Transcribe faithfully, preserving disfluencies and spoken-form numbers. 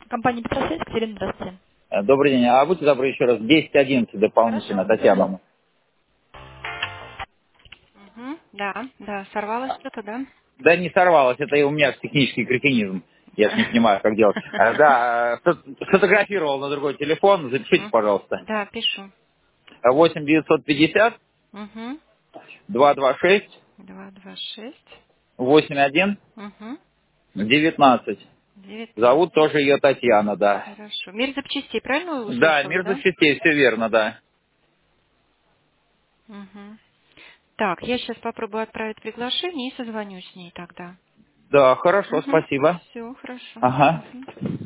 Компания Петросвет, Екатерина, здравствуйте. Э, Добрый день. А будьте добры еще раз. десять одиннадцать дополнительно, Хорошо. Татьяна. Угу. Да, да, сорвалось что-то, да? Да не сорвалось, это и у меня ж технический кретинизм. Я ж не понимаю, как делать. А, да, э, сфо- сфотографировал на другой телефон. Запишите, М. пожалуйста. Да, пишу. восемь девятьсот пятьдесят Угу. двести двадцать шесть Два, два, шесть. восемьдесят один Угу. девятнадцать. Зовут Девятнадцать. тоже ее Татьяна, да. Хорошо. Мир запчастей, правильно Да, услышала, мир да? запчастей, все верно, да. Угу. Так, я сейчас попробую отправить приглашение и созвонюсь с ней тогда. Да, хорошо, Угу. спасибо. Все, хорошо. Ага. Угу.